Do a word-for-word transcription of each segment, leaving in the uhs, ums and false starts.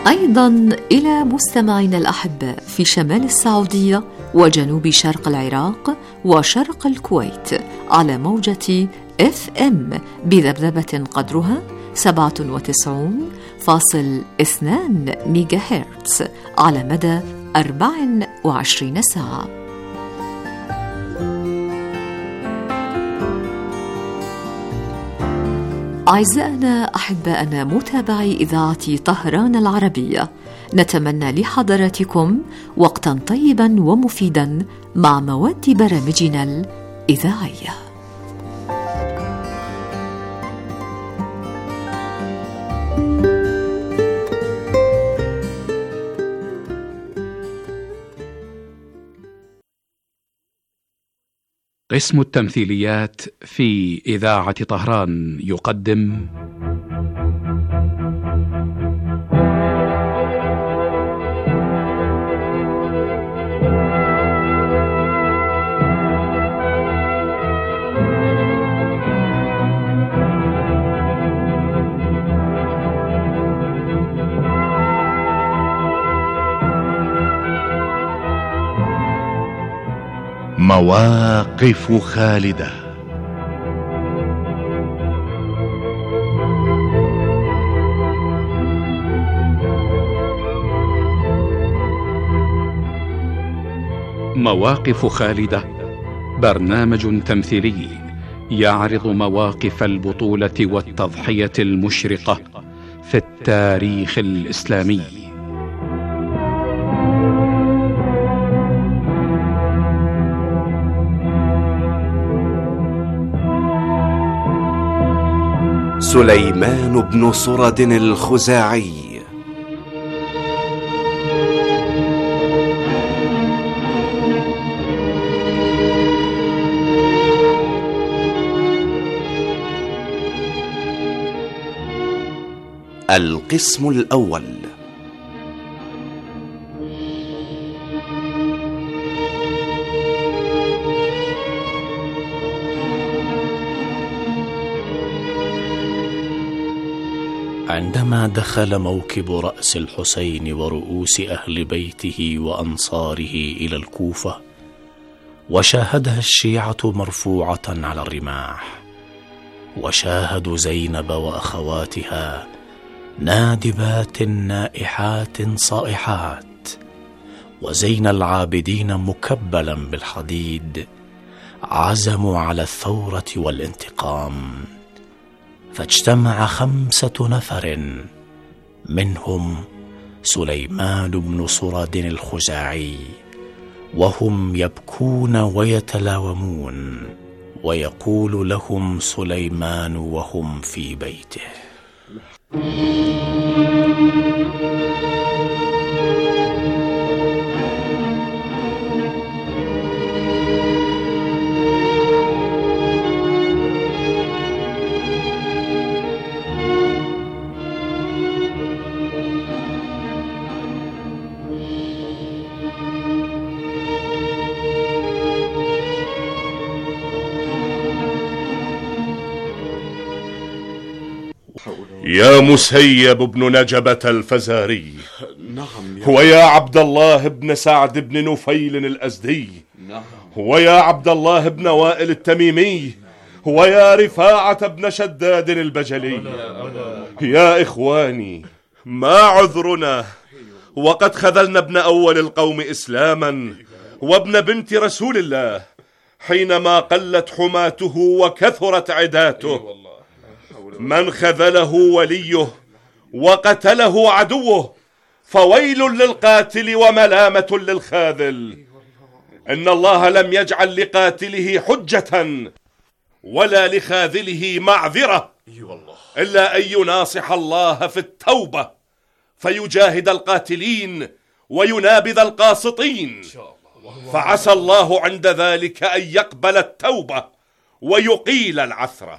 أيضا إلى مستمعينا الأحباء في شمال السعودية وجنوب شرق العراق وشرق الكويت على موجة إف إم بذبذبة قدرها سبعة وتسعين فاصل اثنين ميجا هرتز على مدى أربع وعشرين ساعة. أعزائنا أحبائنا متابعي إذاعة طهران العربية، نتمنى لحضراتكم وقتا طيبا ومفيدا مع مواد برامجنا الإذاعية. قسم التمثيليات في إذاعة طهران يقدم مواقف خالدة. مواقف خالدة برنامج تمثيلي يعرض مواقف البطولة والتضحية المشرقة في التاريخ الإسلامي. سليمان بن سرد الخزاعي. القسم الأول. عندما دخل موكب رأس الحسين ورؤوس أهل بيته وأنصاره إلى الكوفة وشاهدها الشيعة مرفوعة على الرماح، وشاهدوا زينب وأخواتها نادبات نائحات صائحات، وزين العابدين مكبلا بالحديد، عزموا على الثورة والانتقام. فاجتمع خمسة نفر منهم سليمان بن سرد الخزاعي، وهم يبكون ويتلاومون، ويقول لهم سليمان وهم في بيته: يا مسيب بن نجبة الفزاري، نعم يا هو يا عبد الله بن سعد بن نفيل الأزدي، نعم هو يا عبد الله بن وائل التميمي، هو يا رفاعة بن شداد البجلي. يا إخواني، ما عذرنا وقد خذلنا ابن أول القوم إسلاما وابن بنت رسول الله حينما قلت حماته وكثرت عداته. من خذله وليه وقتله عدوه فويل للقاتل وملامة للخاذل. إن الله لم يجعل لقاتله حجة ولا لخاذله معذرة إلا أن يناصح الله في التوبة فيجاهد القاتلين وينابذ القاسطين، فعسى الله عند ذلك أن يقبل التوبة ويقيل العثرة.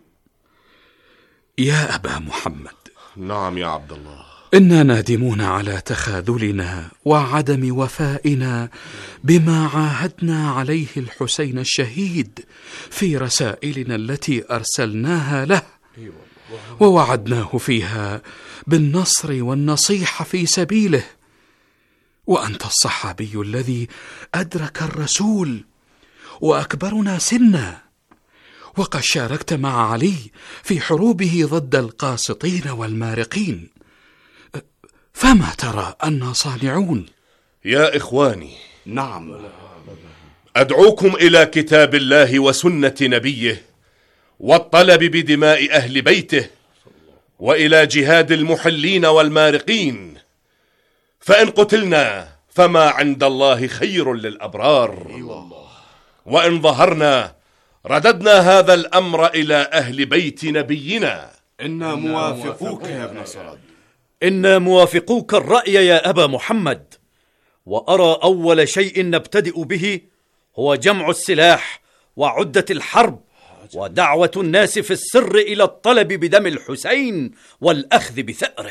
يا أبا محمد. نعم يا عبد الله. إنا نادمون على تخاذلنا وعدم وفائنا بما عاهدنا عليه الحسين الشهيد في رسائلنا التي أرسلناها له، ووعدناه فيها بالنصر والنصيحة في سبيله. وأنت الصحابي الذي أدرك الرسول وأكبرنا سنا، وقد شاركت مع علي في حروبه ضد القاسطين والمارقين، فما ترى أننا صانعون؟ يا إخواني، نعم، أدعوكم إلى كتاب الله وسنة نبيه والطلب بدماء أهل بيته، وإلى جهاد المحلين والمارقين، فإن قتلنا فما عند الله خير للأبرار، وإن ظهرنا رددنا هذا الأمر إلى أهل بيت نبينا. إنا موافقوك يا ابن سرد. إنا موافقوك الرأي يا أبا محمد، وأرى أول شيء نبتدئ به هو جمع السلاح وعدة الحرب ودعوة الناس في السر إلى الطلب بدم الحسين والأخذ بثأره.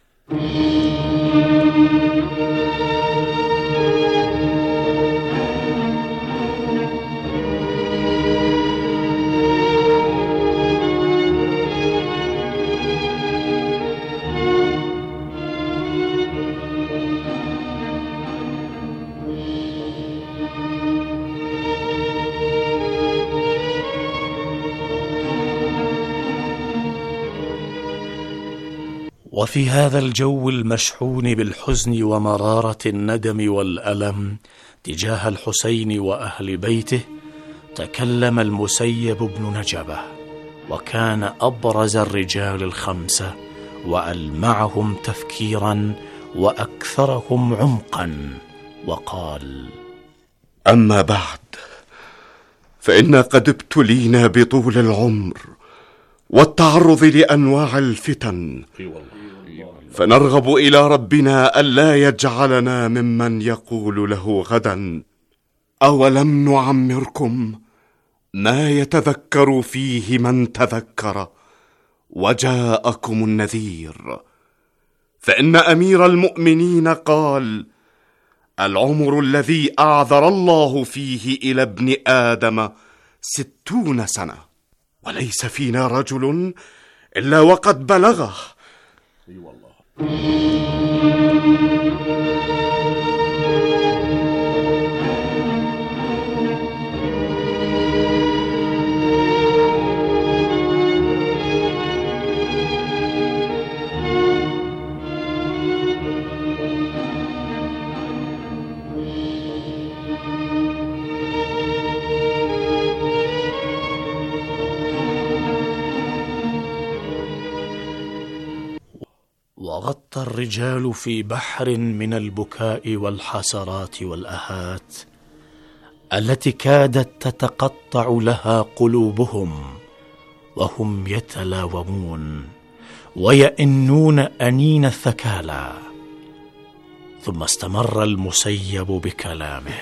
وفي هذا الجو المشحون بالحزن ومرارة الندم والألم تجاه الحسين وأهل بيته، تكلم المسيب بن نجبة، وكان أبرز الرجال الخمسة وألمعهم تفكيرا وأكثرهم عمقا، وقال: أما بعد، فإنا قد ابتلينا بطول العمر والتعرض لأنواع الفتن، فنرغب إلى ربنا ألا يجعلنا ممن يقول له غدا: أولم نعمركم ما يتذكر فيه من تذكر وجاءكم النذير. فإن أمير المؤمنين قال: العمر الذي أعذر الله فيه إلى ابن آدم ستون سنة، وليس فينا رجل إلا وقد بلغه. اي والله. وغطى الرجال في بحر من البكاء والحسرات والآهات التي كادت تتقطع لها قلوبهم، وهم يتلاومون ويئنون أنين الثكالى. ثم استمر المسيب بكلامه: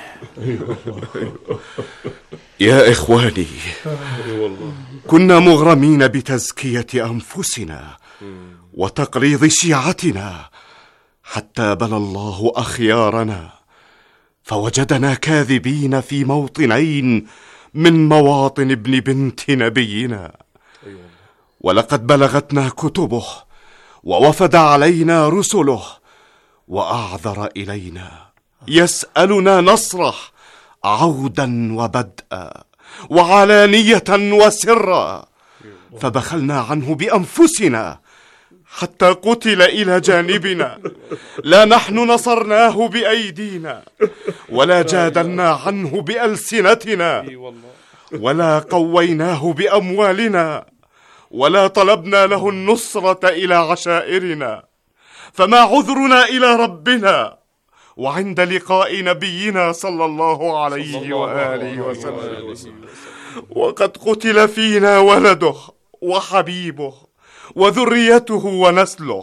يا إخواني، كنا مغرمين بتزكية أنفسنا وتقريض شيعتنا، حتى بلى الله أخيارنا فوجدنا كاذبين في موطنين من مواطن ابن بنت نبينا. ولقد بلغتنا كتبه ووفد علينا رسله، وأعذر إلينا يسألنا نصره عودا وبدءا وعلانية وسرا، فبخلنا عنه بأنفسنا حتى قتل إلى جانبنا. لا نحن نصرناه بأيدينا، ولا جادلنا عنه بألسنتنا، ولا قويناه بأموالنا، ولا طلبنا له النصرة إلى عشائرنا. فما عذرنا إلى ربنا وعند لقاء نبينا صلى الله عليه وآله وسلم؟ وقد قتل فينا ولده وحبيبه وذريته ونسله.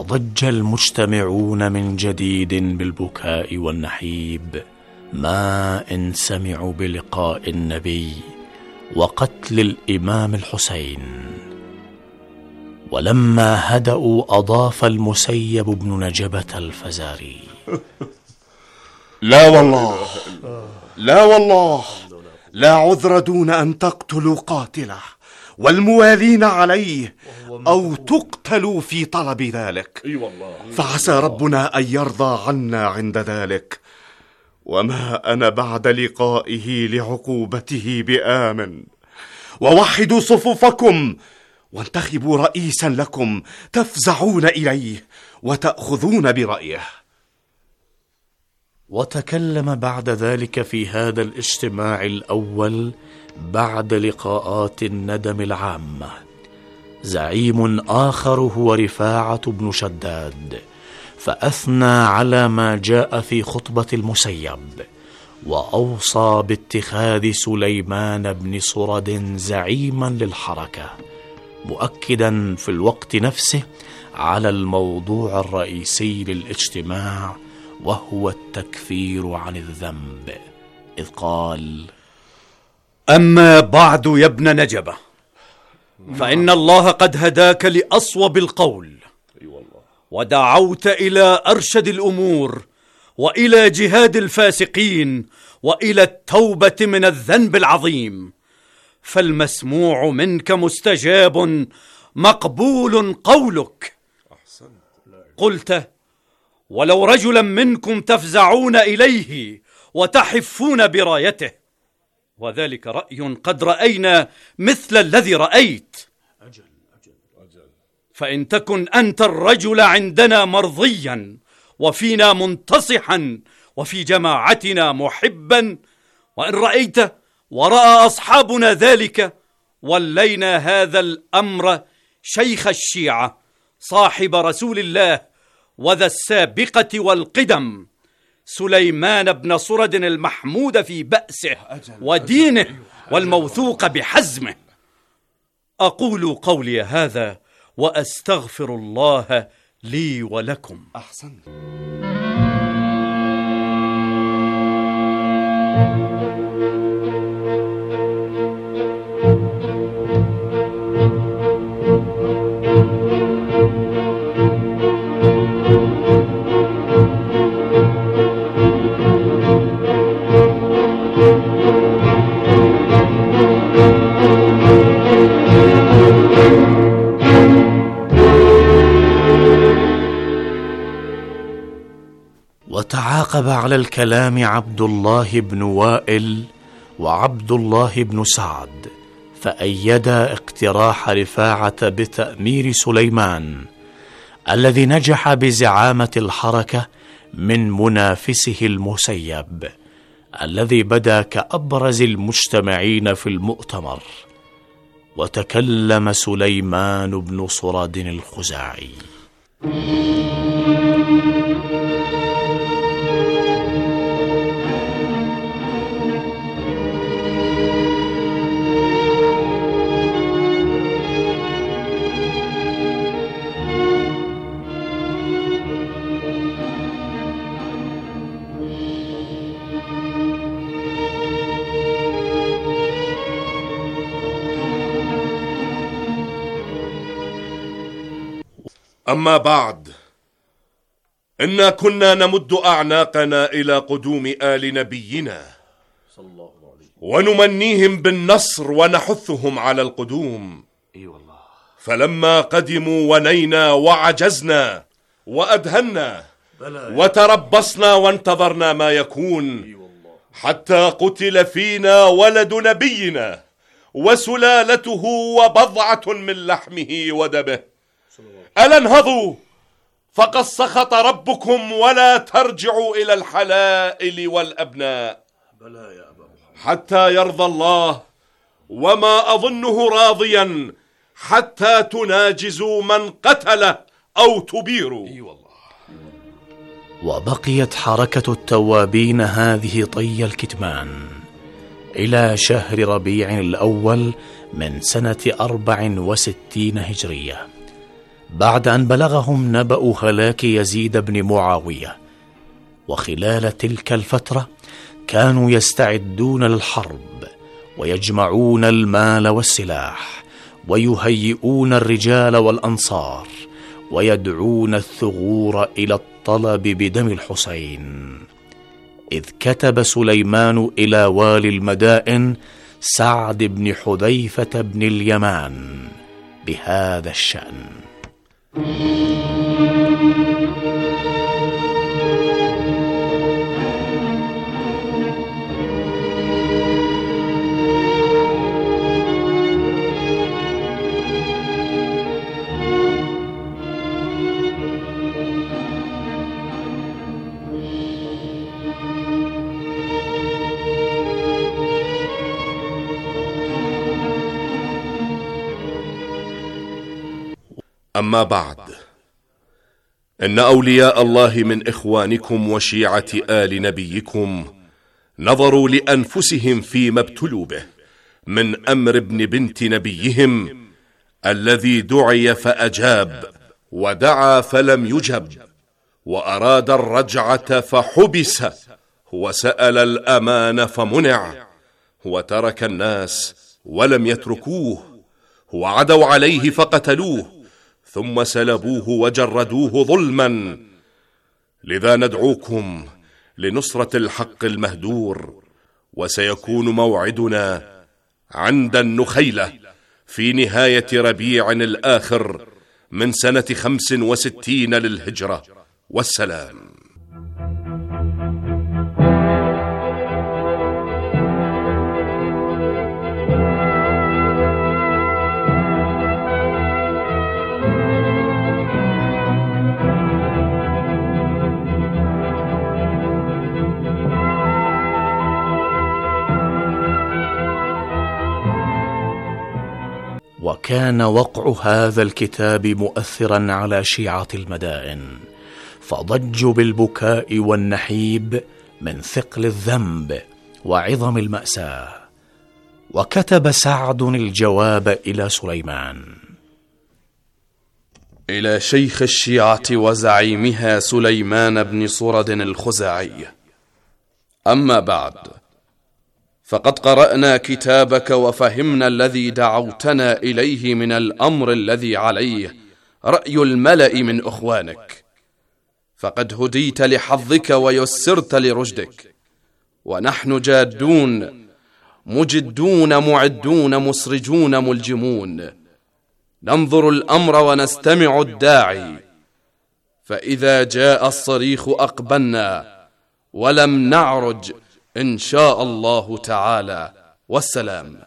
وضج المجتمعون من جديد بالبكاء والنحيب ما إن سمعوا بلقاء النبي وقتل الإمام الحسين. ولما هدأوا أضاف المسيب بن نجبة الفزاري: لا والله لا والله لا عذر دون أن تقتلوا قاتله والموالين عليه أو تقتلوا في طلب ذلك، فعسى ربنا أن يرضى عنا عند ذلك، وما أنا بعد لقائه لعقوبته بآمن. ووحدوا صفوفكم وانتخبوا رئيسا لكم تفزعون إليه وتأخذون برأيه. وتكلم بعد ذلك في هذا الاجتماع الأول بعد لقاءات الندم العامة زعيم آخر هو رفاعة بن شداد، فأثنى على ما جاء في خطبة المسيب، وأوصى باتخاذ سليمان بن صرد زعيما للحركة، مؤكدا في الوقت نفسه على الموضوع الرئيسي للاجتماع، وهو التكفير عن الذنب، إذ قال: أما بعد يا ابن نجبة، فإن الله قد هداك لأصوب القول، ودعوت إلى أرشد الأمور، وإلى جهاد الفاسقين، وإلى التوبة من الذنب العظيم، فالمسموع منك مستجاب مقبول قولك. قلت: ولو رجلا منكم تفزعون إليه وتحفون برايته، وذلك رأي قد رأينا مثل الذي رأيت، فإن تكن أنت الرجل عندنا مرضيا وفينا منتصحا وفي جماعتنا محبا، وإن رأيت ورأى أصحابنا ذلك، ولينا هذا الأمر شيخ الشيعة صاحب رسول الله وذا السابقة والقدم سليمان بن صرد المحمود في بأسه ودينه والموثوق بحزمه. أقول قولي هذا وأستغفر الله لي ولكم. أحسنت. وتعاقب على الكلام عبد الله بن وائل وعبد الله بن سعد، فأيدا اقتراح رفاعة بتأمير سليمان الذي نجح بزعامة الحركة من منافسه المسيب، الذي بدا كأبرز المجتمعين في المؤتمر. وتكلم سليمان بن صرد الخزاعي: أما بعد، إنا كنا نمد أعناقنا إلى قدوم آل نبينا ونمنيهم بالنصر ونحثهم على القدوم، فلما قدموا ونينا وعجزنا وأدهنا وتربصنا وانتظرنا ما يكون، حتى قتل فينا ولد نبينا وسلالته وبضعة من لحمه ودمه. ألا انهضوا فقد سخط ربكم ولا ترجعوا إلى الحلائل والأبناء حتى يرضى الله، وما أظنه راضيا حتى تناجزوا من قتله أو تبيروا. وبقيت حركة التوابين هذه طي الكتمان إلى شهر ربيع الأول من سنة أربع وستين هجرية، بعد أن بلغهم نبأ هلاك يزيد بن معاوية. وخلال تلك الفترة كانوا يستعدون للحرب ويجمعون المال والسلاح ويهيئون الرجال والأنصار ويدعون الثغور إلى الطلب بدم الحسين، إذ كتب سليمان إلى والي المدائن سعد بن حذيفة بن اليمان بهذا الشأن: أما بعد، إن أولياء الله من إخوانكم وشيعة آل نبيكم نظروا لأنفسهم فيما ابتلوا به من أمر ابن بنت نبيهم الذي دعي فأجاب، ودعا فلم يجب، وأراد الرجعة فحبس، وسأل الأمان فمنع، وترك الناس ولم يتركوه، وعدوا عليه فقتلوه، ثم سلبوه وجردوه ظلما. لذا ندعوكم لنصرة الحق المهدور، وسيكون موعدنا عند النخيلة في نهاية ربيع الآخر من سنة خمس وستين للهجرة، والسلام. وكان وقع هذا الكتاب مؤثرا على شيعة المدائن، فضجوا بالبكاء والنحيب من ثقل الذنب وعظم المأساة. وكتب سعد الجواب إلى سليمان: إلى شيخ الشيعة وزعيمها سليمان بن صرد الخزاعي: أما بعد، فقد قرأنا كتابك وفهمنا الذي دعوتنا إليه من الأمر الذي عليه رأي الملأ من أخوانك، فقد هديت لحظك ويسرت لرشدك، ونحن جادون مجدون معدون مسرجون ملجمون، ننظر الأمر ونستمع الداعي، فإذا جاء الصريخ أقبلنا ولم نعرج إن شاء الله تعالى، والسلام.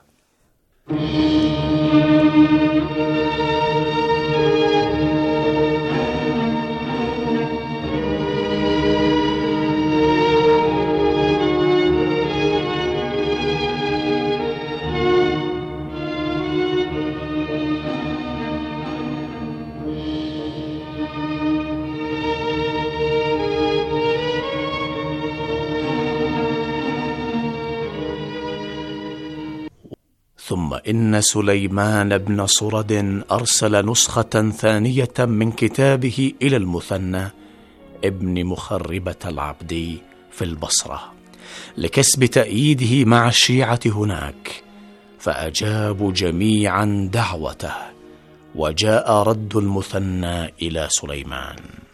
ثم إن سليمان بن صرد أرسل نسخة ثانية من كتابه إلى المثنى ابن مخربة العبدي في البصرة لكسب تأييده مع الشيعة هناك، فأجابوا جميعا دعوته، وجاء رد المثنى إلى سليمان: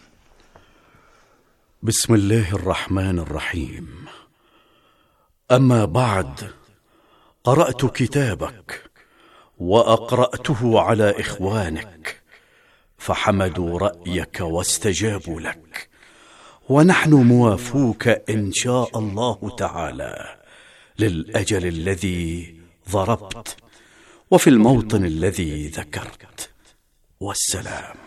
بسم الله الرحمن الرحيم. أما بعد، قرأت كتابك وأقرأته على إخوانك، فحمدوا رأيك واستجابوا لك، ونحن موافوك إن شاء الله تعالى للأجل الذي ضربت وفي الموطن الذي ذكرت، والسلام.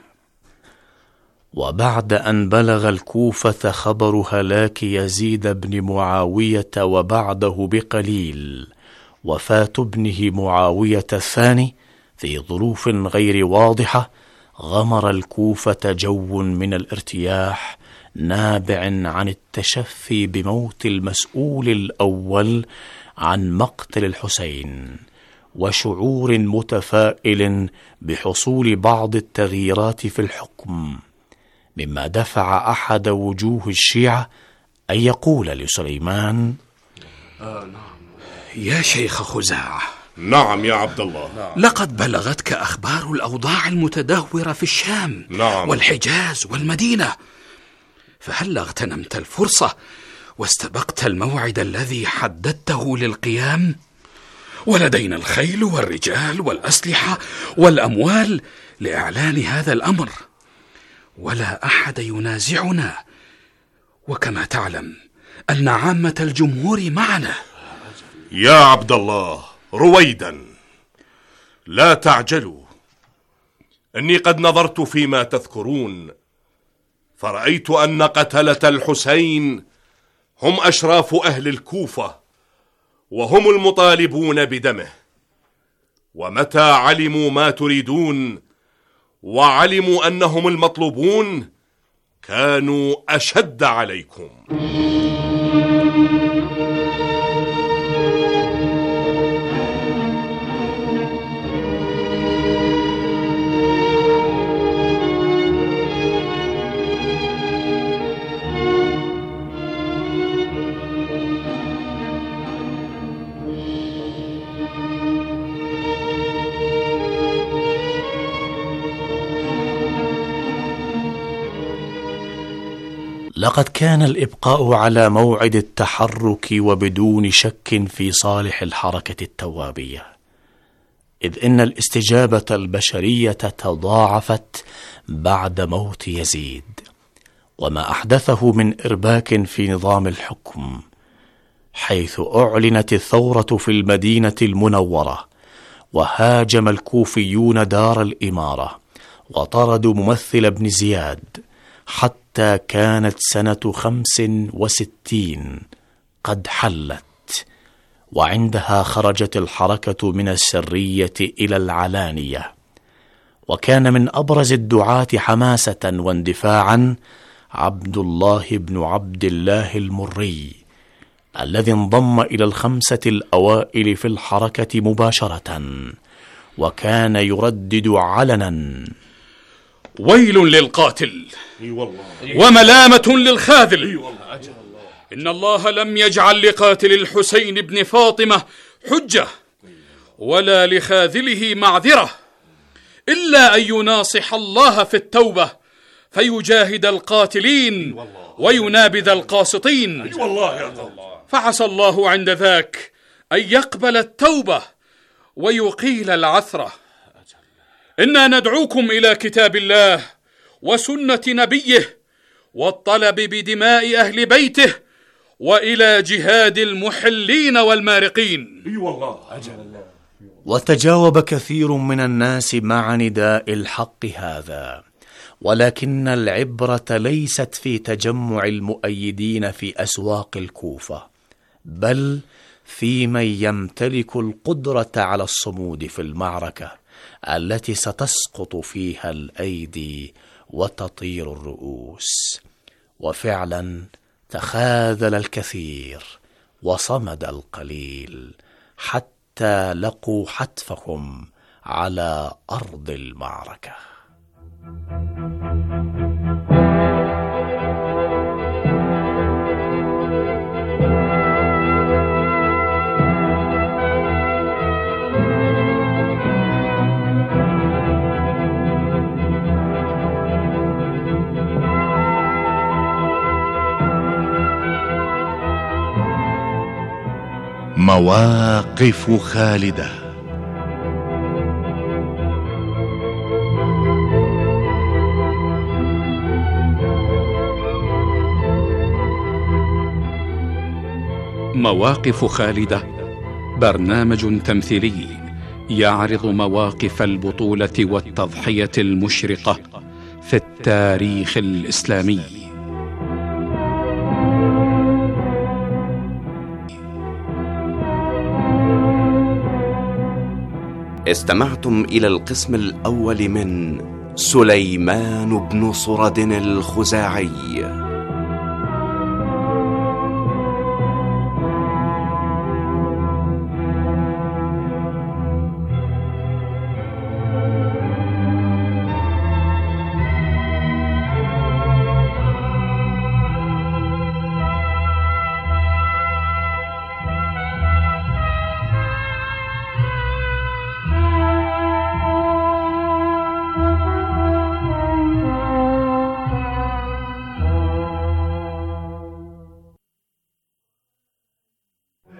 وبعد أن بلغ الكوفة خبر هلاك يزيد بن معاوية وبعده بقليل وفاة ابنه معاوية الثاني في ظروف غير واضحة، غمر الكوفة جو من الارتياح نابع عن التشفي بموت المسؤول الأول عن مقتل الحسين، وشعور متفائل بحصول بعض التغييرات في الحكم، مما دفع أحد وجوه الشيعة أن يقول لسليمان: يا شيخ خزاعة. نعم يا عبد الله. لقد بلغتك أخبار الأوضاع المتدهورة في الشام نعم. والحجاز والمدينة، فهل اغتنمت الفرصة واستبقت الموعد الذي حددته للقيام؟ ولدينا الخيل والرجال والأسلحة والأموال لإعلان هذا الأمر، ولا أحد ينازعنا، وكما تعلم أن عامة الجمهور معنا. يا عبد الله، رويدا، لا تعجلوا. إني قد نظرت فيما تذكرون، فرأيت أن قتلة الحسين هم أشراف أهل الكوفة، وهم المطالبون بدمه. ومتى علموا ما تريدون وعلموا أنهم المطلوبون كانوا أشد عليكم. لقد كان الإبقاء على موعد التحرك وبدون شك في صالح الحركة التوابية، إذ إن الاستجابة البشرية تضاعفت بعد موت يزيد، وما أحدثه من إرباك في نظام الحكم، حيث أعلنت الثورة في المدينة المنورة، وهاجم الكوفيون دار الإمارة وطردوا ممثل ابن زياد، حتى كانت سنة خمس وستين قد حلت، وعندها خرجت الحركة من السرية إلى العلانية. وكان من أبرز الدعاة حماسة واندفاعا عبد الله بن عبد الله المري، الذي انضم إلى الخمسة الأوائل في الحركة مباشرة، وكان يردد علنا: ويل للقاتل وملامة للخاذل، إن الله لم يجعل لقاتل الحسين بن فاطمة حجة ولا لخاذله معذرة، إلا أن يناصح الله في التوبة فيجاهد القاتلين وينابذ القاسطين، فعسى الله عند ذاك أن يقبل التوبة ويقيل العثرة. إنا ندعوكم إلى كتاب الله وسنة نبيه والطلب بدماء أهل بيته، وإلى جهاد المحلين والمارقين. وتجاوب كثير من الناس مع نداء الحق هذا، ولكن العبرة ليست في تجمع المؤيدين في أسواق الكوفة، بل في من يمتلك القدرة على الصمود في المعركة التي ستسقط فيها الأيدي وتطير الرؤوس. وفعلا تخاذل الكثير وصمد القليل، حتى لقوا حتفهم على أرض المعركة. مواقف خالدة. مواقف خالدة برنامج تمثيلي يعرض مواقف البطولة والتضحية المشرقة في التاريخ الإسلامي. استمعتم إلى القسم الأول من سليمان بن صرد الخزاعي.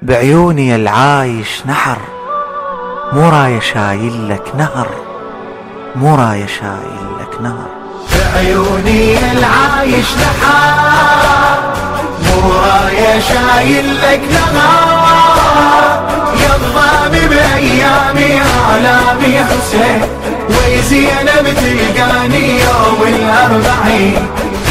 بعيوني العايش نحر، مو راية شايل لك نهر، مو راية شايل لك نهر. بعيوني العايش نحر، مو راية شايل لك نهر. يضمامي بأيامي أعلامي حسين، ويزينب تلقاني يوم الأربعين.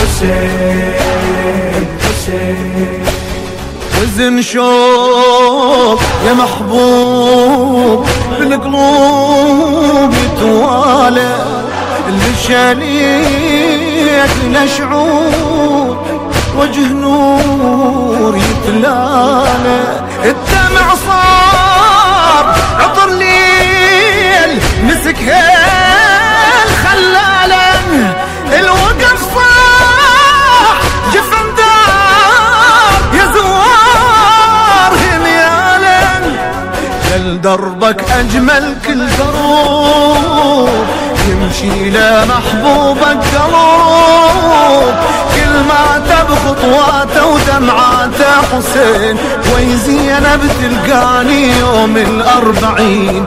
حسين حسين وزن شوق يا محبوب بالقلوب يتوالى، اللي شاليك لشعور وجه نور يتلالى. الدمع صار عطر ليل مسك هيل خلالا، الوقف صاح جفن دار يا زوار هميالا. جل دربك أجمل كل دروب، يمشي لمحبوبك قلوب. كل ما تب خطواته ودمعاته حسين، ويزينب تلقاني يوم الأربعين.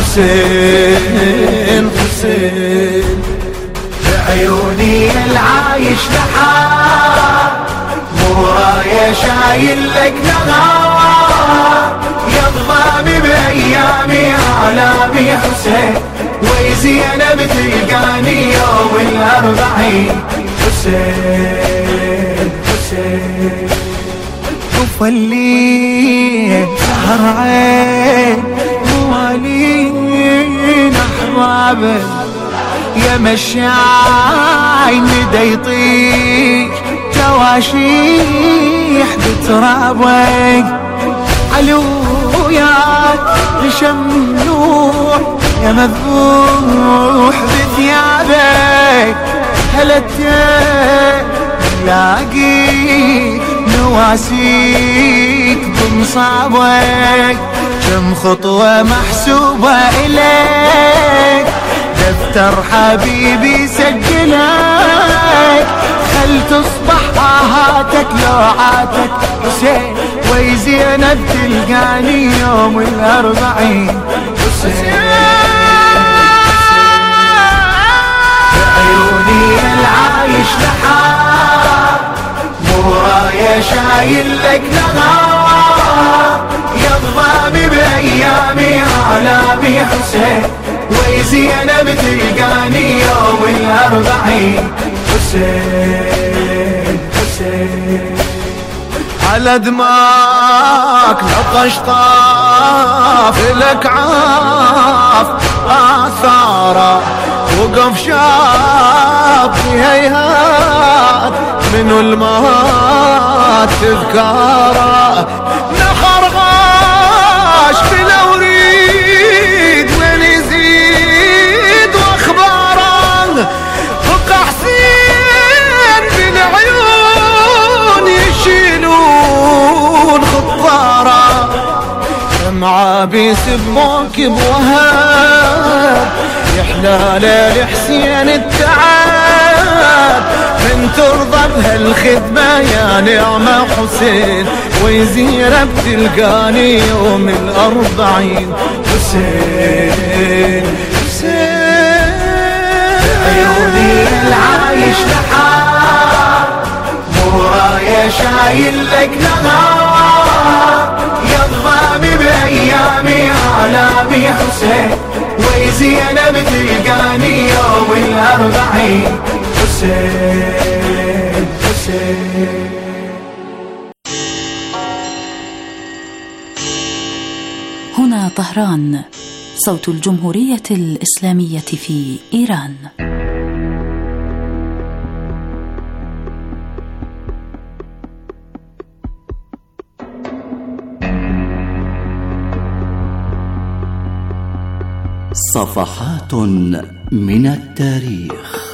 حسين حسين بعيوني العايش نحر، مو راية شايل لك نهار. يضمامي بأيامي أعلامي حسين، ويزينب تلقاني يوم الأربعين. حسين حسين شوف الليل سهر عين موالين أحبابه، يا مشاي ندى يطيش تواشيح بترابك. علويات رشم نوح يا مذبوح بثيابك. هلتين لاقي نواسيك بمصابك، كم خطوة محسوبة إليك. دفتر حبيبي سجلك، خل تصبح آهاتك لوعاتك حسين، ويزينب تلقاني يوم الأربعين. بعيوني العايش نحر، مو راية شايل لك نهار. يضمامي بأيامي أعلامي حسين، ويزينب تلقاني يوم الأربعين. حسين حسين على دماك نقش طاف لك عاف آثاره، وقف شاب في هيهات منو المات تذكاره. نخر غاش بلا وريد وين يزيد واخباره. فقع حسين بالعيون يشيلون خطاره، دمعة بيسبوك بوهاب. يحلى ليل حسين التعب، من ترضى بهالخدمة يا نعمة حسين، ويزينب تلقاني يوم الأربعين. حسين حسين بعيوني العايش نحر، مو راية شايل لك نهار. يضمامي بأيامي أعلامي حسين، ويزينب تلقاني يوم الأربعين. حسين حسين هنا طهران، صوت الجمهورية الإسلامية في إيران. صفحات من التاريخ.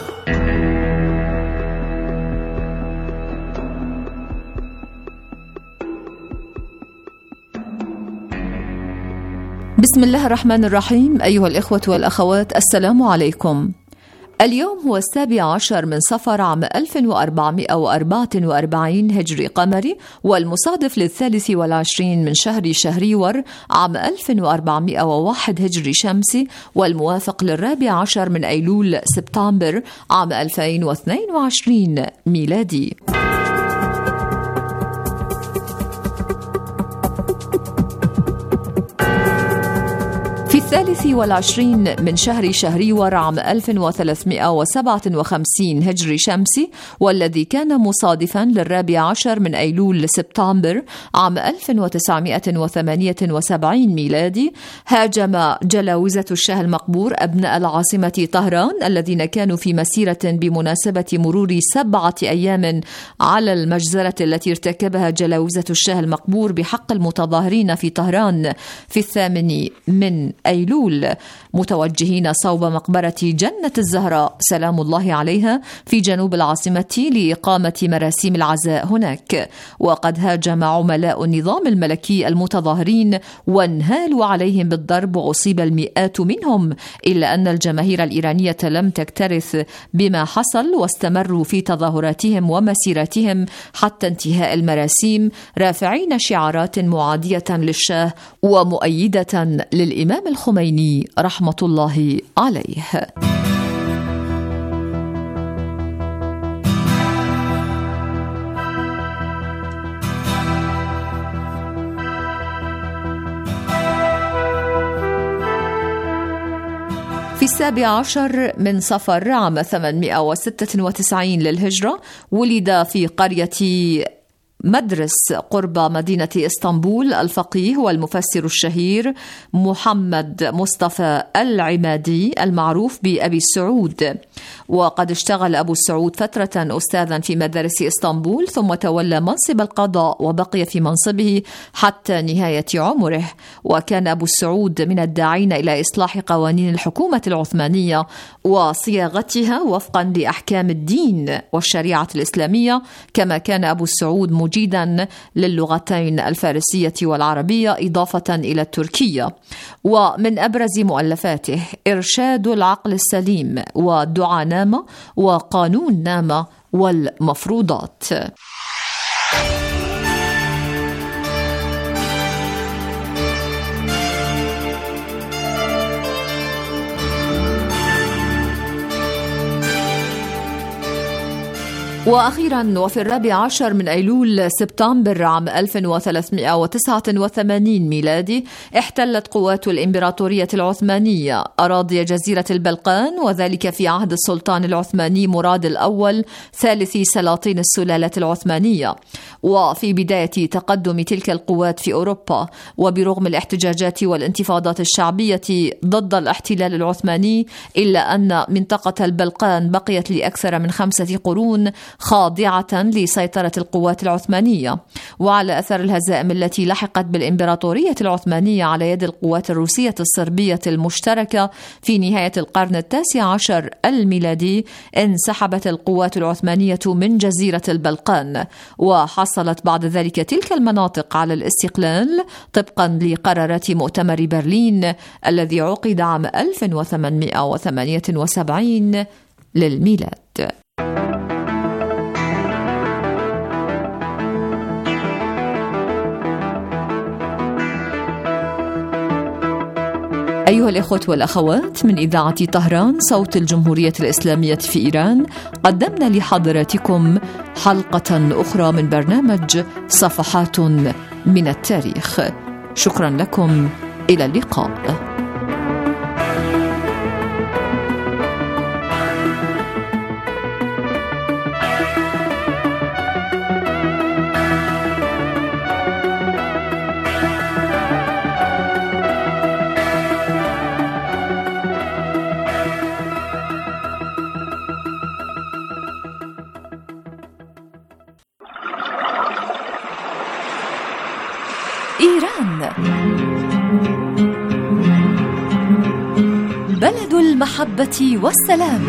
بسم الله الرحمن الرحيم. أيها الإخوة والأخوات، السلام عليكم. اليوم هو السابع عشر من صفر عام ألف وأربعمائة وأربعة وأربعين هجري قمري، والمصادف للثالث والعشرين من شهر شهريور عام ألف وأربعمائة وواحد هجري شمسي، والموافق للرابع عشر من أيلول سبتمبر عام ألفين واثنين وعشرين ميلادي. في الثالث والعشرين من شهر شهريور عام ألف وثلاثمائة وسبعة وخمسين هجري شمسي، والذي كان مصادفا للرابع عشر من أيلول سبتمبر عام ألف وتسعمائة وثمانية وسبعين ميلادي، هاجم جلاوزة الشاه المقبور أبناء العاصمة طهران الذين كانوا في مسيرة بمناسبة مرور سبعة أيام على المجزرة التي ارتكبها جلاوزة الشاه المقبور بحق المتظاهرين في طهران في الثامن من أيلول، متوجهين صوب مقبرة جنة الزهراء سلام الله عليها في جنوب العاصمة لإقامة مراسيم العزاء هناك. وقد هاجم عملاء النظام الملكي المتظاهرين وانهالوا عليهم بالضرب وأصيب المئات منهم، إلا أن الجماهير الإيرانية لم تكترث بما حصل واستمروا في تظاهراتهم ومسيراتهم حتى انتهاء المراسيم، رافعين شعارات معادية للشاه ومؤيدة للإمام الخميني رحمة الله عليه. في السابع عشر من صفر عام ثمانمائة وستة وتسعين للهجرة ولد في قرية مدرس قرب مدينة إسطنبول الفقيه والمفسر الشهير محمد مصطفى العمادي المعروف بأبي السعود. وقد اشتغل أبو السعود فترة أستاذا في مدارس إسطنبول، ثم تولى منصب القضاء وبقي في منصبه حتى نهاية عمره. وكان أبو السعود من الداعين إلى إصلاح قوانين الحكومة العثمانية وصياغتها وفقا لأحكام الدين والشريعة الإسلامية، كما كان أبو السعود مجيدا للغتين الفارسية والعربية إضافة إلى التركية. ومن أبرز مؤلفاته إرشاد العقل السليم ودعاء نامة وقانون نامة والمفروضات. وأخيرا وفي الرابع عشر من أيلول سبتمبر عام ألف وثلاثمائة وتسعة وثمانين ميلادي احتلت قوات الإمبراطورية العثمانية أراضي جزيرة البلقان، وذلك في عهد السلطان العثماني مراد الأول ثالث سلاطين السلالة العثمانية. وفي بداية تقدم تلك القوات في أوروبا، وبرغم الاحتجاجات والانتفاضات الشعبية ضد الاحتلال العثماني، إلا أن منطقة البلقان بقيت لأكثر من خمسة قرون خاضعة لسيطرة القوات العثمانية. وعلى أثر الهزائم التي لحقت بالإمبراطورية العثمانية على يد القوات الروسية الصربية المشتركة في نهاية القرن التاسع عشر الميلادي، انسحبت القوات العثمانية من جزيرة البلقان، وحصلت بعد ذلك تلك المناطق على الاستقلال طبقا لقرارات مؤتمر برلين الذي عقد عام ألف وثمانمائة وثمانية وسبعين للميلاد. أيها الإخوة والأخوات، من إذاعة طهران صوت الجمهورية الإسلامية في إيران، قدمنا لحضراتكم حلقة أخرى من برنامج صفحات من التاريخ. شكرا لكم، إلى اللقاء. إيران بلد المحبة والسلام.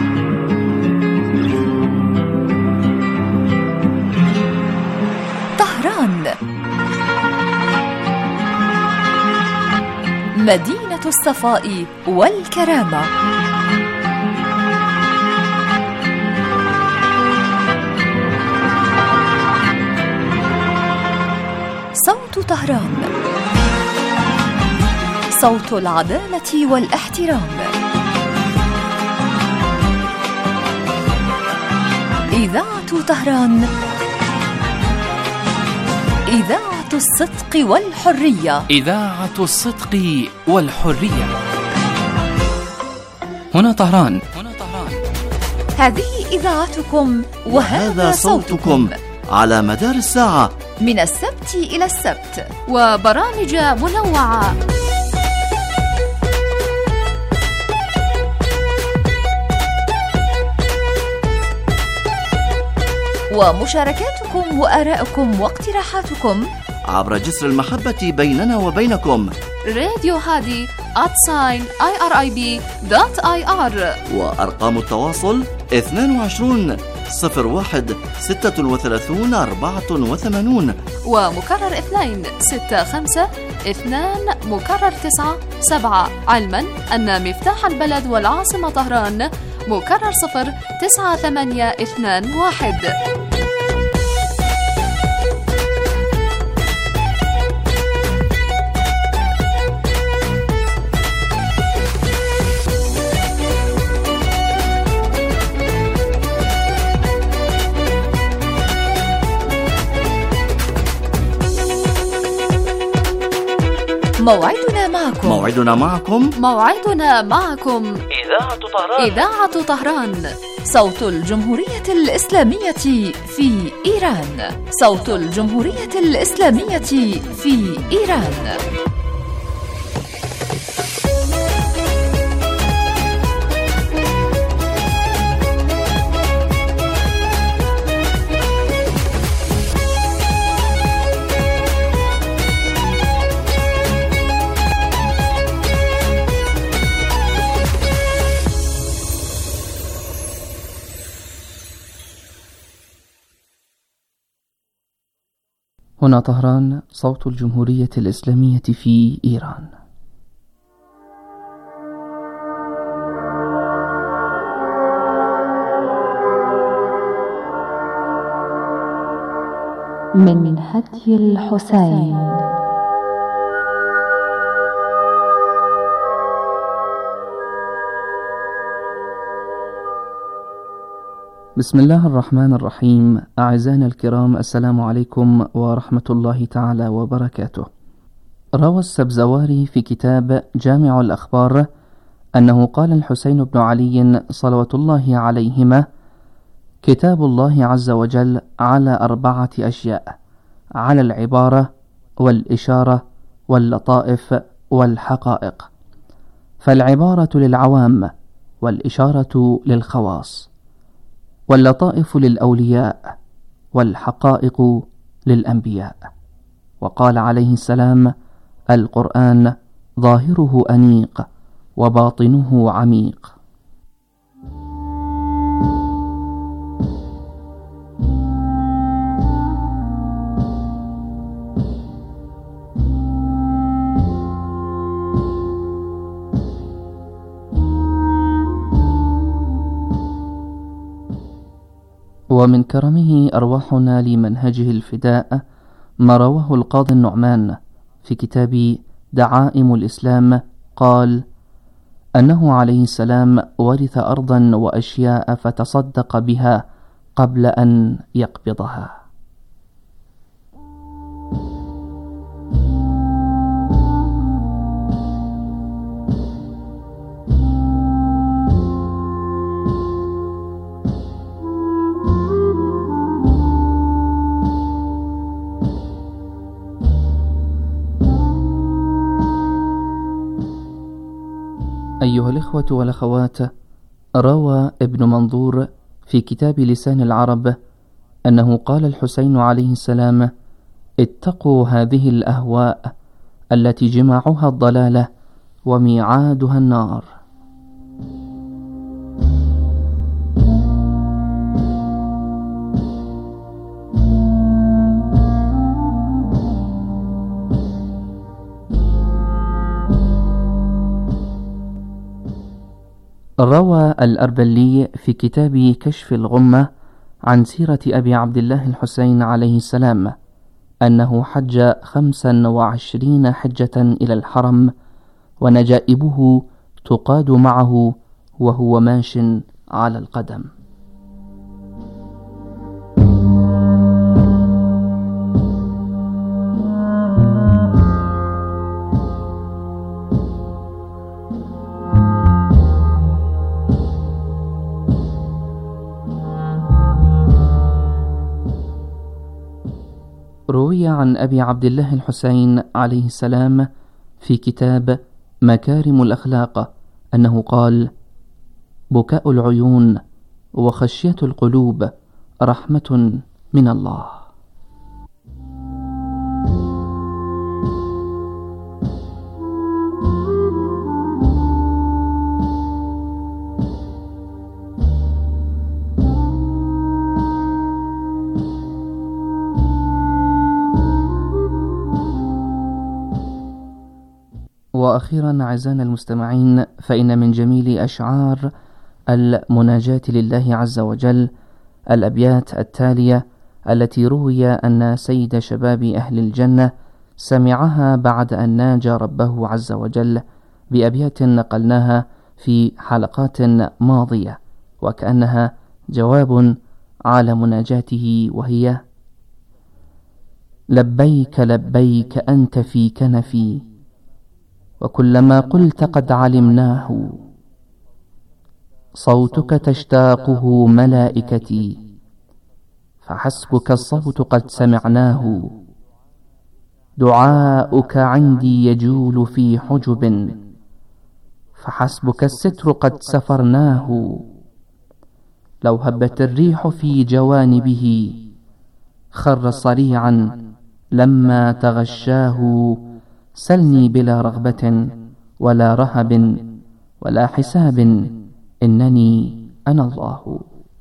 طهران مدينة الصفاء والكرامة. طهران، صوت العدالة والاحترام. إذاعة طهران، إذاعة الصدق والحرية. إذاعة الصدق والحرية. هنا طهران. هذه إذاعتكم وهذا صوتكم على مدار الساعة من السبت إلى السبت، وبرامج منوعة. ومشاركاتكم وآراءكم واقتراحاتكم عبر جسر المحبة بيننا وبينكم. راديو هادي آت ساين آي آر آي بي دوت آي آر. وأرقام التواصل اثنان وعشرون صفر واحد ستة وثلاثون أربعة وثمانون ومكرر اثنين ستة خمسة اثنان مكرر تسعة سبعة، علما أن مفتاح البلد والعاصمة طهران مكرر صفر تسعة ثمانية اثنان واحد. موعدنا معكم موعدنا معكم موعدنا معكم إذاعة طهران إذاعة طهران، صوت الجمهورية الإسلامية في إيران، صوت الجمهورية الإسلامية في إيران. هنا طهران، صوت الجمهورية الإسلامية في إيران. من هدي الحسين. بسم الله الرحمن الرحيم. أعزائنا الكرام، السلام عليكم ورحمة الله تعالى وبركاته. روى السبزواري في كتاب جامع الأخبار أنه قال الحسين بن علي صلوات الله عليهما: كتاب الله عز وجل على أربعة أشياء: على العبارة والإشارة واللطائف والحقائق. فالعبارة للعوام، والإشارة للخواص، واللطائف للأولياء، والحقائق للأنبياء. وقال عليه السلام: القرآن ظاهره أنيق وباطنه عميق. ومن كرمه أرواحنا لمنهجه الفداء ما رواه القاضي النعمان في كتاب دعائم الإسلام، قال أنه عليه السلام ورث أرضا وأشياء فتصدق بها قبل أن يقبضها. أيها الإخوة والأخوات، روى ابن منظور في كتاب لسان العرب أنه قال الحسين عليه السلام: اتقوا هذه الأهواء التي جماعها الضلالة وميعادها النار. روى الأربلي في كتاب كشف الغمة عن سيرة أبي عبد الله الحسين عليه السلام أنه حج خمسا وعشرين حجة إلى الحرم، ونجائبه تقاد معه وهو ماش على القدم. روي عن أبي عبد الله الحسين عليه السلام في كتاب مكارم الأخلاق أنه قال: بكاء العيون وخشية القلوب رحمة من الله. وأخيرا أعزائنا المستمعين، فإن من جميل أشعار المناجاة لله عز وجل الأبيات التالية التي روي أن سيد شباب أهل الجنة سمعها بعد أن ناجى ربه عز وجل بأبيات نقلناها في حلقات ماضية، وكأنها جواب على مناجاته، وهي: لبيك لبيك أنت في كنفي، وكلما قلت قد علمناه، صوتك تشتاقه ملائكتي، فحسبك الصوت قد سمعناه، دعاؤك عندي يجول في حجب، فحسبك الستر قد سفرناه، لو هبت الريح في جوانبه خر صريعا لما تغشاه، سلني بلا رغبة ولا رهب ولا حساب، إنني أنا الله.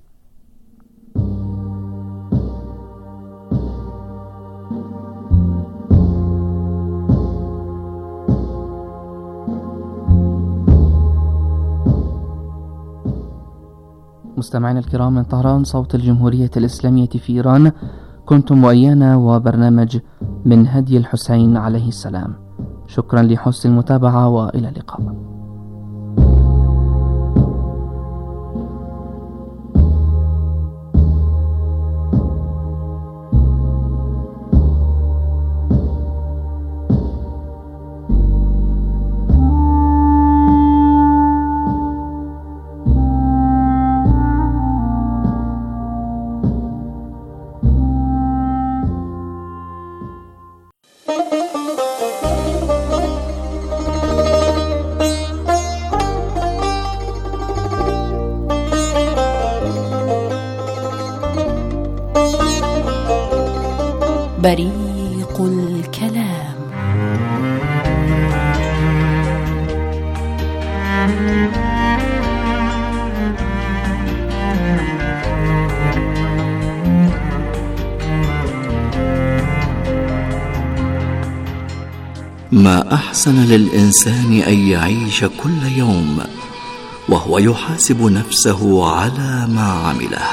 مستمعينا الكرام، من طهران صوت الجمهورية الإسلامية في إيران، كنتم وإيانا وبرنامج من هدي الحسين عليه السلام. شكرا لحسن المتابعة وإلى اللقاء. بريق الكلام. ما أحسن للإنسان أن يعيش كل يوم وهو يحاسب نفسه على ما عمله.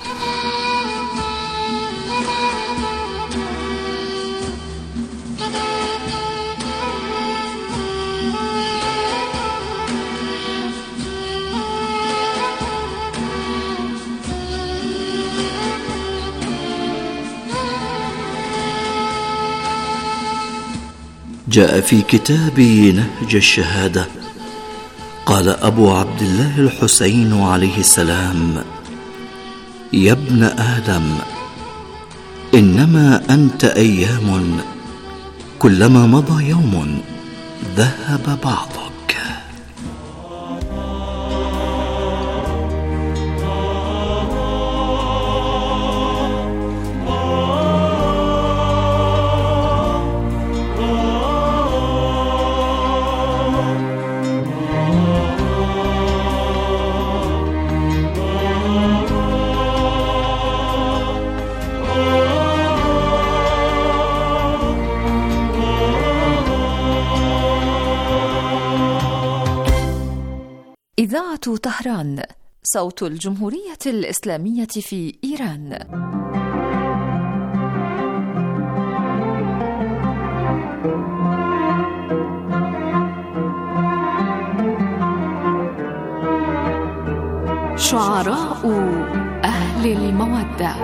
جاء في كتاب نهج الشهادة، قال أبو عبد الله الحسين عليه السلام: يا ابن آدم، إنما أنت أيام، كلما مضى يوم ذهب بعضك. إذاعة طهران، صوت الجمهورية الإسلامية في إيران. شعراء أهل المودة.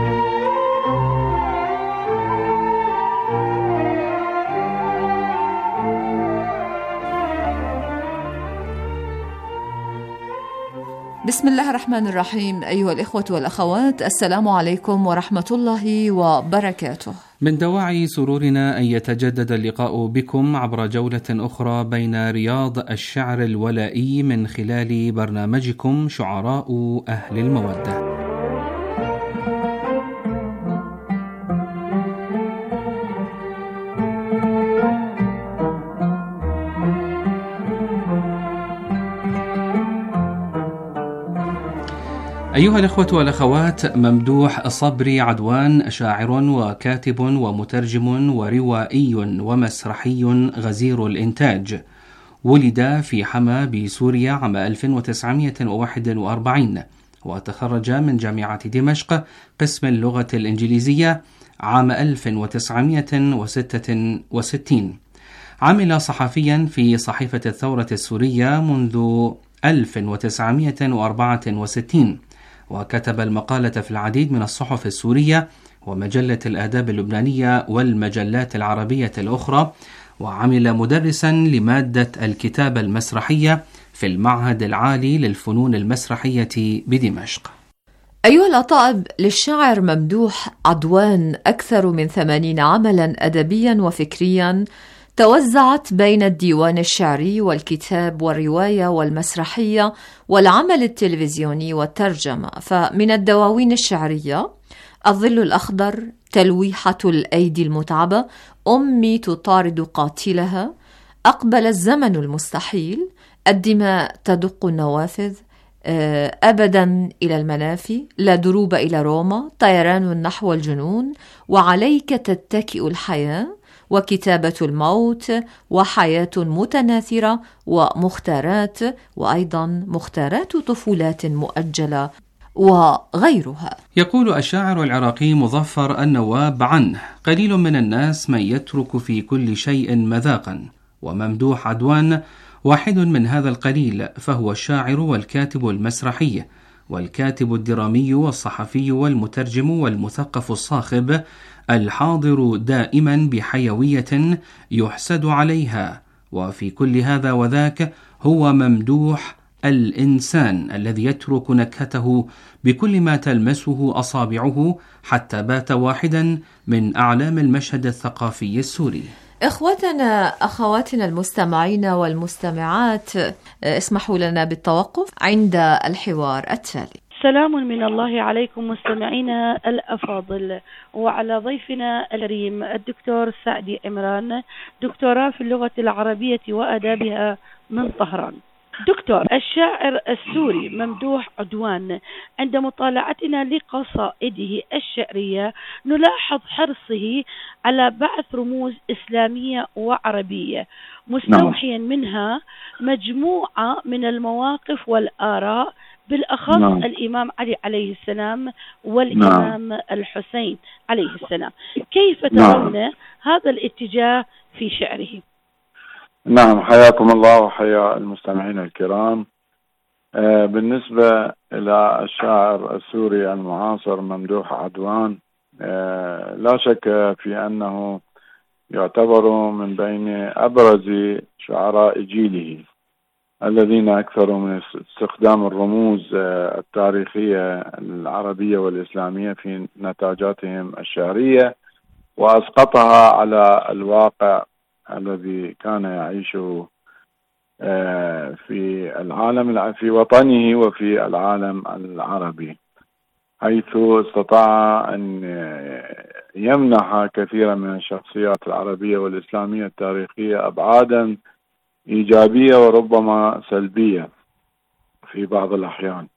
بسم الله الرحمن الرحيم. أيها الإخوة والأخوات، السلام عليكم ورحمة الله وبركاته. من دواعي سرورنا أن يتجدد اللقاء بكم عبر جولة أخرى بين رياض الشعر الولائي من خلال برنامجكم شعراء أهل المودة. أيها الأخوة والأخوات، ممدوح صبري عدوان شاعر وكاتب ومترجم وروائي ومسرحي غزير الإنتاج. ولد في حما بسوريا عام ألف وتسعمائة وواحد وأربعين، وتخرج من جامعة دمشق قسم اللغة الإنجليزية عام ألف وتسعمائة وستة وستين. عمل صحفيا في صحيفة الثورة السورية منذ ألف وتسعمائة وأربعة وستين، وكتب المقالة في العديد من الصحف السورية ومجلة الآداب اللبنانية والمجلات العربية الأخرى، وعمل مدرسا لمادة الكتابة المسرحية في المعهد العالي للفنون المسرحية بدمشق. أيها الأطائب، للشاعر ممدوح عدوان أكثر من ثمانين عملا أدبيا وفكريا توزعت بين الديوان الشعري والكتاب والرواية والمسرحية والعمل التلفزيوني والترجمة. فمن الدواوين الشعرية: الظل الأخضر، تلويحة الأيدي المتعبة، أمي تطارد قاتلها، أقبل الزمن المستحيل، الدماء تدق النوافذ، أبدا إلى المنافي، لا دروب إلى روما، طيران نحو الجنون، وعليك تتكئ الحياة، وكتابة الموت، وحياة متناثرة، ومختارات، وأيضا مختارات طفولات مؤجلة، وغيرها. يقول الشاعر العراقي مظفر النواب عنه: قليل من الناس من يترك في كل شيء مذاقا، وممدوح عدوان واحد من هذا القليل، فهو الشاعر والكاتب المسرحي والكاتب الدرامي والصحفي والمترجم والمثقف الصاخب، الحاضر دائما بحيوية يحسد عليها. وفي كل هذا وذاك هو ممدوح الإنسان الذي يترك نكهته بكل ما تلمسه أصابعه، حتى بات واحدا من أعلام المشهد الثقافي السوري. إخوتنا أخواتنا المستمعين والمستمعات، اسمحوا لنا بالتوقف عند الحوار التالي. سلام من الله عليكم مستمعينا الأفاضل، وعلى ضيفنا الكريم الدكتور سعدي عمران، دكتوراه في اللغة العربية وآدابها من طهران. دكتور، الشاعر السوري ممدوح عدوان عند مطالعتنا لقصائده الشعرية نلاحظ حرصه على بعث رموز إسلامية وعربية، مستوحيا منها مجموعة من المواقف والآراء، بالأخص نعم. الإمام علي عليه السلام والإمام نعم. الحسين عليه السلام. كيف ترون نعم. هذا الاتجاه في شعره؟ نعم، حياكم الله وحيا المستمعين الكرام. آه بالنسبة إلى الشاعر السوري المعاصر ممدوح عدوان، آه لا شك في أنه يعتبر من بين أبرز شعراء جيله الذين أكثروا من استخدام الرموز التاريخية العربية والإسلامية في نتاجاتهم الشعرية، وأسقطها على الواقع الذي كان يعيشه في العالم، في وطنه وفي العالم العربي، حيث استطاع أن يمنح كثيرا من الشخصيات العربية والإسلامية التاريخية أبعادا إيجابية وربما سلبية في بعض الأحيان.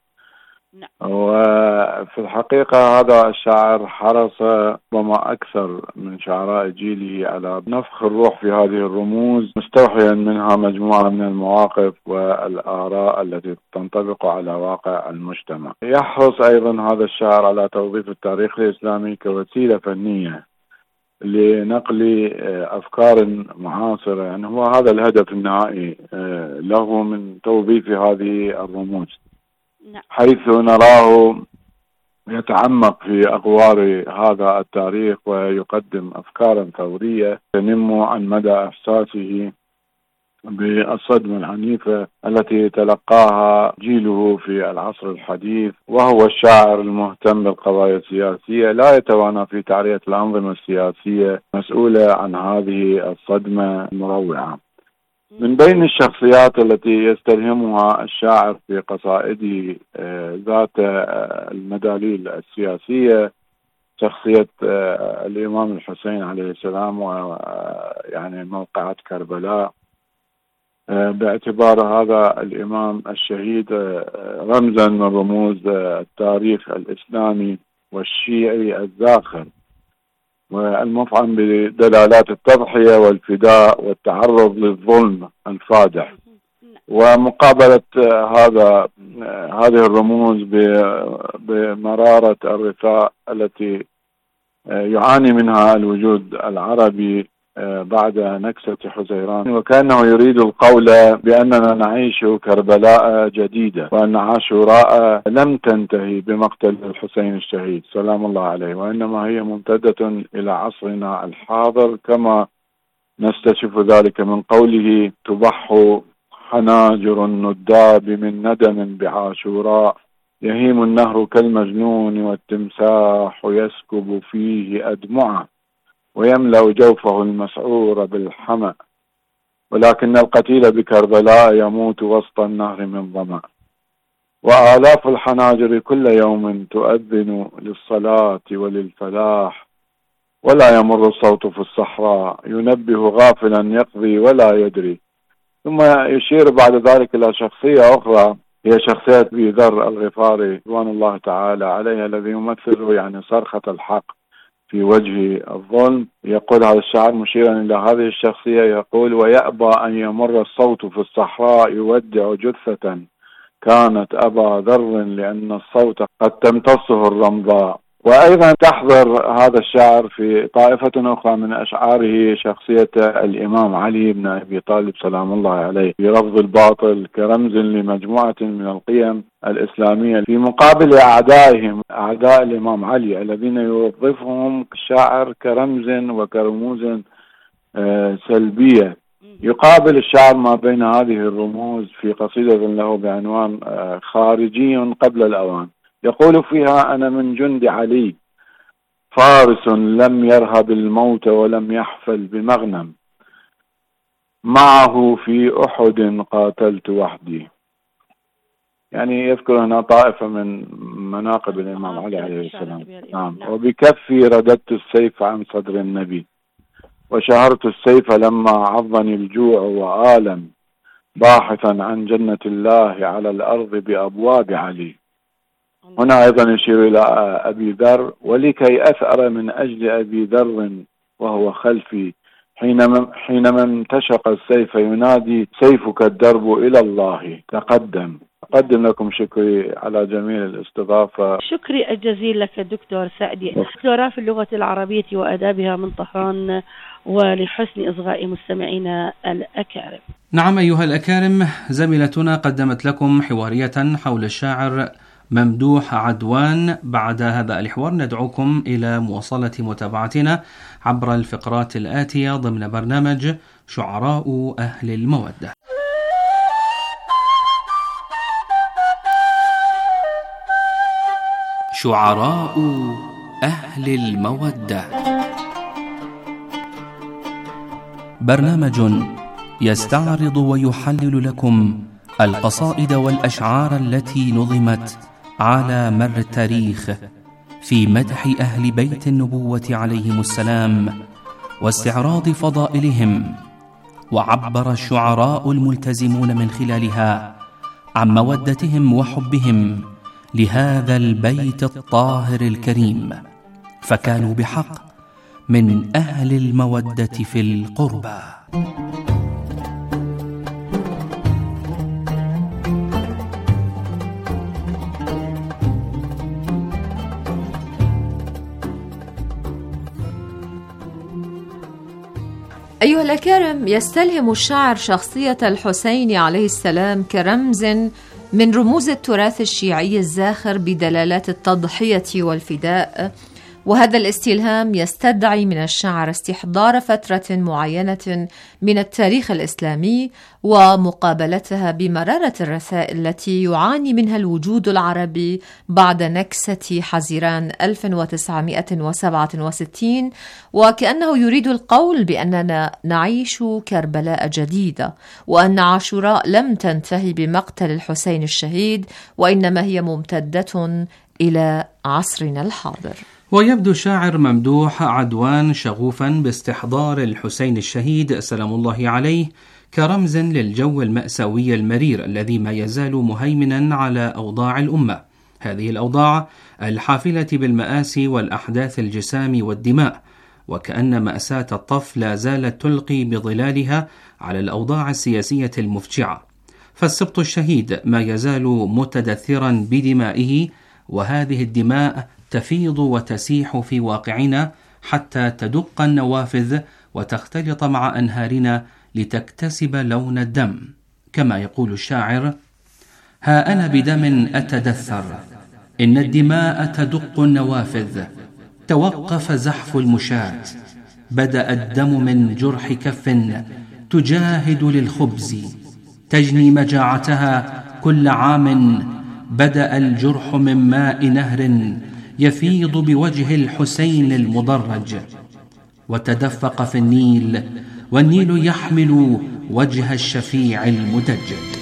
وفي الحقيقة هذا الشاعر حرص ربما أكثر من شعراء جيله على نفخ الروح في هذه الرموز، مستوحيا منها مجموعة من المواقف والآراء التي تنطبق على واقع المجتمع. يحرص أيضا هذا الشاعر على توظيف التاريخ الإسلامي كوسيلة فنية لنقل أفكار معاصرة، يعني هو هذا الهدف النهائي له من توظيف هذه الرموز. حيث نراه يتعمق في أغوار هذا التاريخ ويقدم أفكارا ثورية تنم عن مدى إحساسه بالصدمة العنيفة التي تلقاها جيله في العصر الحديث. وهو الشاعر المهتم بالقضايا السياسية، لا يتوانى في تعرية الأنظمة السياسية مسؤولة عن هذه الصدمة المروعة. من بين الشخصيات التي يستلهمها الشاعر في قصائده ذات المداليل السياسية شخصية الإمام الحسين عليه السلام، ويعني موقعة كربلاء، باعتبار هذا الإمام الشهيد رمزا من رموز التاريخ الإسلامي والشيعي الزاخر، والمفعم بدلالات التضحية والفداء والتعرض للظلم الفادح. ومقابلة هذا هذه الرموز بمرارة الرثاء التي يعاني منها الوجود العربي بعد نكسة حزيران، وكأنه يريد القول بأننا نعيش كربلاء جديدة، وأن عاشوراء لم تنتهي بمقتل الحسين الشهيد سلام الله عليه، وإنما هي ممتدة إلى عصرنا الحاضر، كما نستشف ذلك من قوله: تبح حناجر النداب من ندم بعاشوراء، يهيم النهر كالمجنون والتمساح يسكب فيه أدمعه، ويملأ جوفه المسعور بالحمأ، ولكن القتيل بكربلاء يموت وسط النهر من ظمأ. وآلاف الحناجر كل يوم تؤذن للصلاة وللفلاح، ولا يمر الصوت في الصحراء ينبه غافلا يقضي ولا يدري. ثم يشير بعد ذلك إلى شخصية أخرى، هي شخصية أبي ذر الغفاري رضوان الله تعالى عليه، الذي يمثل يعني صرخة الحق في وجه الظلم. يقول هذا الشاعر مشيرا إلى هذه الشخصية، يقول: ويأبى أن يمر الصوت في الصحراء يودع جثة كانت أبا ذر، لأن الصوت قد تمتصه الرمضاء. وأيضا تحضر هذا الشاعر في طائفة أخرى من أشعاره شخصية الإمام علي بن أبي طالب سلام الله عليه في رفض الباطل كرمز لمجموعة من القيم الإسلامية في مقابل أعدائهم، أعداء الإمام علي الذين يوظفهم الشاعر كرمز وكرموز سلبية. يقابل الشاعر ما بين هذه الرموز في قصيدة له بعنوان خارجي قبل الأوان، يقول فيها: أنا من جند علي فارس لم يرهب الموت ولم يحفل بمغنم، معه في أحد قاتلت وحدي. يعني يذكر هنا طائفة من مناقب الإمام علي عليه السلام. نعم. وبكفي رددت السيف عن صدر النبي، وشهرت السيف لما عضني الجوع وآلم، باحثا عن جنة الله على الأرض بأبواب علي. هنا أيضا يشير إلى أبي ذر: ولكي أثأر من أجل أبي ذر وهو خلفي، حينما حينما انتشق السيف ينادي سيفك الدرب إلى الله تقدم. أقدم لكم شكري على جميل الاستضافة. شكري الجزيل لك دكتور سعدي، دكتوراه في اللغة العربية وآدابها من طهران، ولحسن إصغاء مستمعينا الأكارم. نعم أيها الأكارم، زميلتنا قدمت لكم حوارية حول الشاعر ممدوح عدوان. بعد هذا الحوار ندعوكم إلى مواصلة متابعتنا عبر الفقرات الآتية ضمن برنامج شعراء أهل المودة. شعراء أهل المودة، برنامج يستعرض ويحلل لكم القصائد والأشعار التي نظمت على مر التاريخ في مدح أهل بيت النبوة عليهم السلام واستعراض فضائلهم. وعبر الشعراء الملتزمون من خلالها عن مودتهم وحبهم لهذا البيت الطاهر الكريم، فكانوا بحق من أهل المودة في القربى. أيها الأكارم، يستلهم الشاعر شخصية الحسين عليه السلام كرمز من رموز التراث الشيعي الزاخر بدلالات التضحية والفداء، وهذا الاستلهام يستدعي من الشعر استحضار فترة معينة من التاريخ الإسلامي ومقابلتها بمرارة الرسائل التي يعاني منها الوجود العربي بعد نكسة حزيران ألف وتسعمائة وسبعة وستين، وكأنه يريد القول بأننا نعيش كربلاء جديدة، وأن عاشوراء لم تنتهي بمقتل الحسين الشهيد، وإنما هي ممتدة إلى عصرنا الحاضر. ويبدو الشاعر ممدوح عدوان شغوفا باستحضار الحسين الشهيد سلام الله عليه كرمز للجو المأساوي المرير الذي ما يزال مهيمنا على أوضاع الأمة. هذه الأوضاع الحافلة بالمآسي والأحداث الجسام والدماء، وكأن مأساة الطف لا زالت تلقي بظلالها على الأوضاع السياسية المفجعة. فالسبط الشهيد ما يزال متدثرا بدمائه، وهذه الدماء تفيض وتسيح في واقعنا حتى تدق النوافذ وتختلط مع أنهارنا لتكتسب لون الدم. كما يقول الشاعر: ها أنا بدم أتدثر، إن الدماء تدق النوافذ، توقف زحف المشاة، بدأ الدم من جرح كف تجاهد للخبز، تجني مجاعتها كل عام، بدأ الجرح من ماء نهر يفيض بوجه الحسين المدرج، وتدفق في النيل، والنيل يحمل وجه الشفيع المدجج.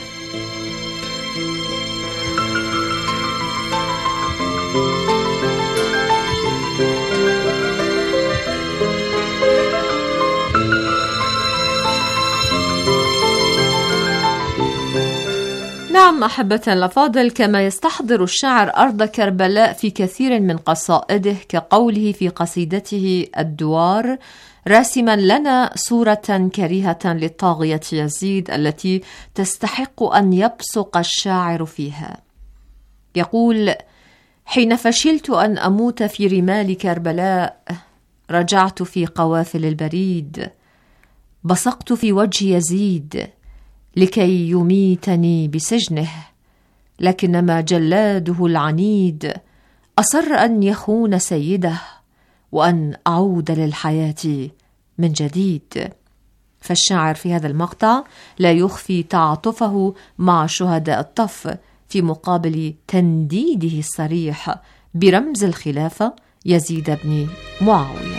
نعم أحبة الأفاضل، كما يستحضر الشاعر أرض كربلاء في كثير من قصائده، كقوله في قصيدته الدوار: راسما لنا صورة كريهة للطاغية يزيد التي تستحق أن يبصق الشاعر فيها. يقول: حين فشلت أن أموت في رمال كربلاء، رجعت في قوافل البريد، بصقت في وجه يزيد لكي يميتني بسجنه، لكنما جلاده العنيد أصر أن يخون سيده، وأن أعود للحياة من جديد. فالشاعر في هذا المقطع لا يخفي تعاطفه مع شهداء الطف في مقابل تنديده الصريح برمز الخلافة يزيد بن معاوية.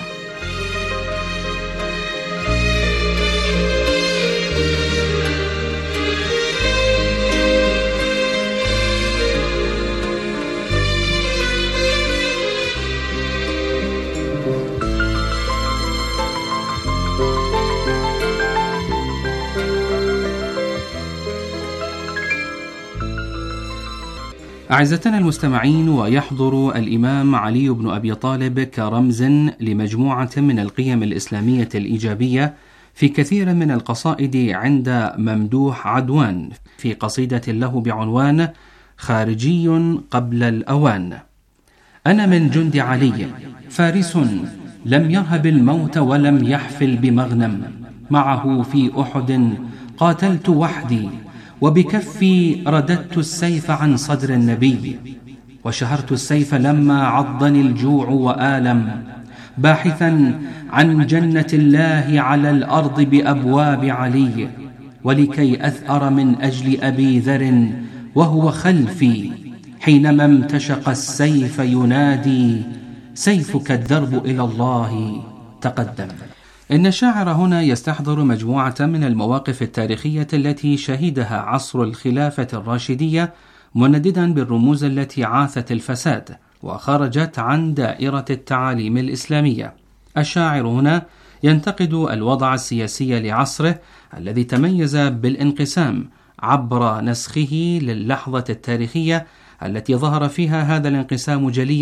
أعزتنا المستمعين، ويحضر الإمام علي بن أبي طالب كرمز لمجموعة من القيم الإسلامية الإيجابية في كثير من القصائد عند ممدوح عدوان، في قصيدة له بعنوان خارجي قبل الأوان: أنا من جند علي فارس لم يرهب الموت ولم يحفل بمغنم، معه في أحد قاتلت وحدي، وبكفي رددت السيف عن صدر النبي، وشهرت السيف لما عضني الجوع وآلم، باحثا عن جنة الله على الأرض بأبواب علي، ولكي أثأر من أجل أبي ذر وهو خلفي، حينما امتشق السيف ينادي: سيفك الدرب إلى الله تقدم. إن الشاعر هنا يستحضر مجموعة من المواقف التاريخية التي شهدها عصر الخلافة الراشدية، منددا بالرموز التي عاثت الفساد وخرجت عن دائرة التعاليم الإسلامية. الشاعر هنا ينتقد الوضع السياسي لعصره الذي تميز بالانقسام عبر نسخه للحظة التاريخية التي ظهر فيها هذا الانقسام جليا